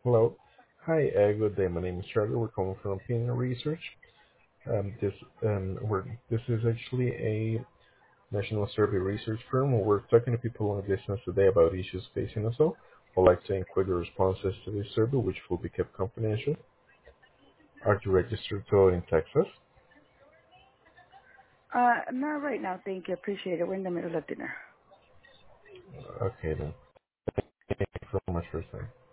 Hello. Hi, good day. My name is Charlie. We're calling from Opinion Research. This this is actually a national survey research firm where we're talking to people in the business today about issues facing us all. I'd like to include the responses to this survey, which will be kept confidential. Are you registered to vote in Texas? Not right now, thank you. Appreciate it. We're in the middle of dinner. Okay then. Thank you so much for your time.